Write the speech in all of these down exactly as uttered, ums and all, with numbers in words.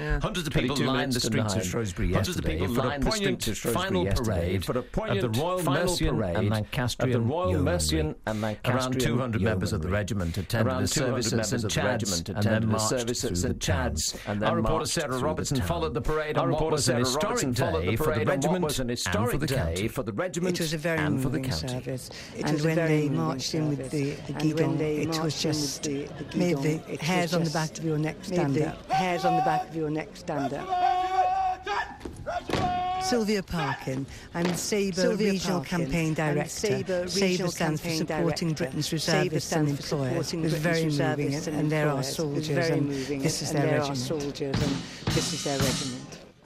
Yeah. Hundreds of people lined the streets of Shrewsbury yesterday for a poignant final parade for a poignant of the Royal final Mercian parade and Lancastrian of the Royal Yeomanry. Mercian and Lancastrian Around two hundred members of the regiment attended Around the service at Saint Chad's and then marched service at through the Saint Chad's town. and then Our reporter marched Sarah through Robertson the town. followed the parade Our on what reporter was an Sarah historic Robertson followed day the for the parade on what regiment was an and for historic the day county. for the regiment It was a very and for the moving county. service. It and was a when very they moving marched in with the, service. the And when guidon, they it was marched in with just the- the made guidon, the it was hairs on the just back of your neck made stand the up. hairs on the back of your neck stand up. Sylvia Parkin, I'm the Sabre Sylvia Regional Parkin, Campaign I'm Director. Sabre Sabre Regional stands for Campaign Supporting Director. Britain's Sabre Reservists and stands for Employers. Supporting It was very Britain's moving, Reservists and, and and there are Employers. It was soldiers, very and moving, this is and their there are regiment. soldiers, and this is their regiment.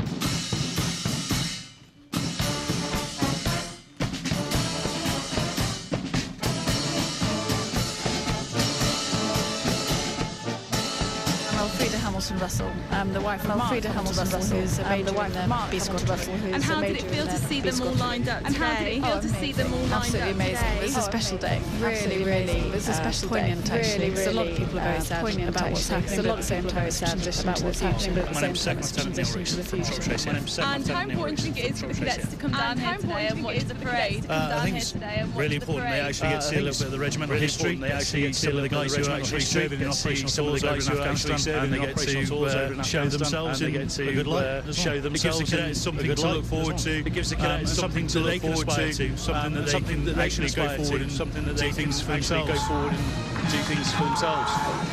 Elfrida Hamilton Russell, um, the wife of Elfrida Hamilton Russell, who's a major the wife of Mark B Squadron Russell, who's And how a did major it feel in to the see B them all Squadron. lined up And how did today? it feel Oh, to see them all amazing. lined Absolutely up amazing. today? It was a Oh, special day. Really, Absolutely really, amazing. it was a uh, special day. poignant, actually, Really, because a lot of really, people are very uh, sad poignant, about what's actually, happening, because a lot but of at the same people are time very it's sad transition about to what's the future. happening, but at the My same name's time Seth it's Lieutenant Neil transition Rees to the from future. Shropshire. My name's Seth And how Lieutenant Neil important do you Rees think it is for from the cadets Shropshire. to come down And here how today and important watch do you the think it is for the parade? cadets to Come Uh, I down think here it's today and watch really the important. They parade. actually get to see a little bit of the regimental history. They actually get to see some of the guys who are actually serving in operational tours over in Afghanistan, and they get to uh, show themselves in a good light. Show themselves. It gives the cadets something to look forward to. It gives the cadets something to look forward to. Something that they can actually go forward and something that they things for themselves. Go forward and do things for themselves.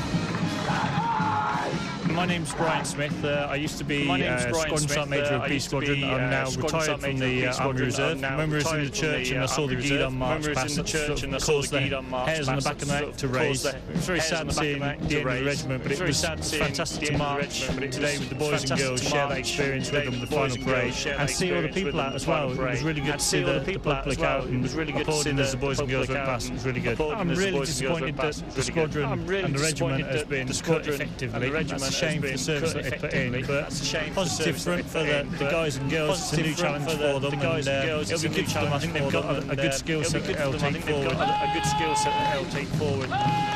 My name's Brian Smith. Uh, I used to be uh, Squadron Sergeant Major of B Squadron. I'm now retired from the uh, Army Reserve. I remember us in the church and I saw the Guidon march past. It caused the hairs on the back of the neck to raise. It was very sad seeing the end of the regiment, but it was fantastic to march today with the boys and girls, share that experience with them, the final parade, and see all the people out as well. It was really good to see the public out and applauding as the boys and girls went past. It was really good. I'm really disappointed that the squadron and the regiment has been cut effectively. That's a shame for the service that they put in, but positive front for the, the guys and girls. It's a new challenge for them, and uh, it'll be good for them. I think they've got a, a good skill set that they'll take forward. A good skill set that they'll take forward.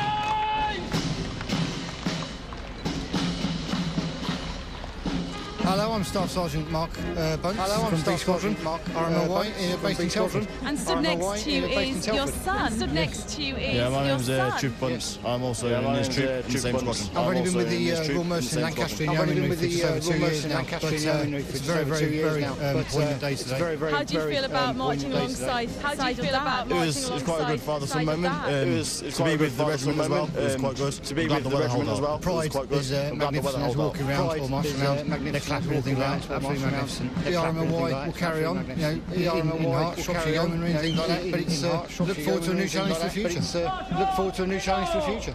Hello, I'm Staff Sergeant Mark uh, Bunce Hello, I'm from B Staff Squadron, Sergeant Mark R M L Y, uh, uh, based in Telford. And stood next to you is your son. Stood next to you is Yeah, my your name's uh, son. Troop Bunce. I'm also Yeah, my in this name's, troop uh, in the Troop same Bunce. squadron. I've only I'm been also with in the this uh, troop Royal in the Mercian same Lancastrian I've only Yeomanry been for with the just uh, over two Royal years Mercian now, Lancastrian but uh, Yeomanry for it's just very, over very, two years very now. um, But, uh, poignant day it's today. very, very, How do you very, feel about um, marching poignant day today. alongside? How do you feel about It was, marching it was quite a good father-son alongside moment. Dad? Um, It was- it's to quite be a with good the regiment as well, father-son it was moment. quite good. Um, to be I'm glad with the the weather held regiment as out. well. Pride quite good. is uh, I'm glad the weather magnificent as held walking out. around, Pride or marching is, uh, around. magnificent They're clapping as everything walking around, around, or absolutely marching magnificent. around. The They're R M L Y clapping will carry on, everything you know, like that. in, in The R M L Y Heart, will Shropshire carry on, Yeomanry and things like that, but in- it's in uh, Heart, look Shropshire forward to a new Yeomanry and challenge for the things like future. that, but it's, uh, Look forward to a new challenge for the future.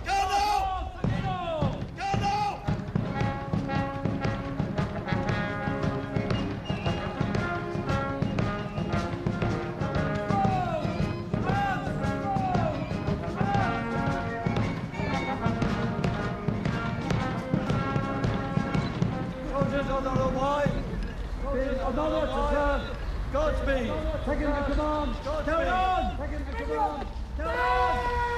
Soldiers on the right. Another to Godspeed. Taking the command. Carry on. Taking the command. Carry on.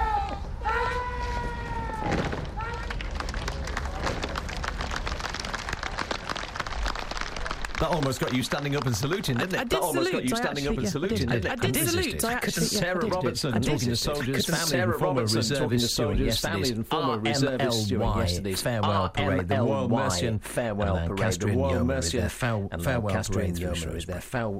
That almost got you standing up and saluting, didn't it? I did that almost salute, got you I standing up actually- and yeah, saluting, I did. didn't it? I did salute, I actually- Couldn't yeah, I Sarah did. Robertson I did. talking to soldiers, Couldn't families, Sarah and former Robertson reservists talking during to soldiers, yesterday's families and former R M L reservists during Y yesterday's farewell parade. The Royal Mercian farewell and parade. The Lancastrian Royal Yeomanry, Mercian their farewell and farewell Lancastrian parade through Yeomanry, their Shrewsbury. farewell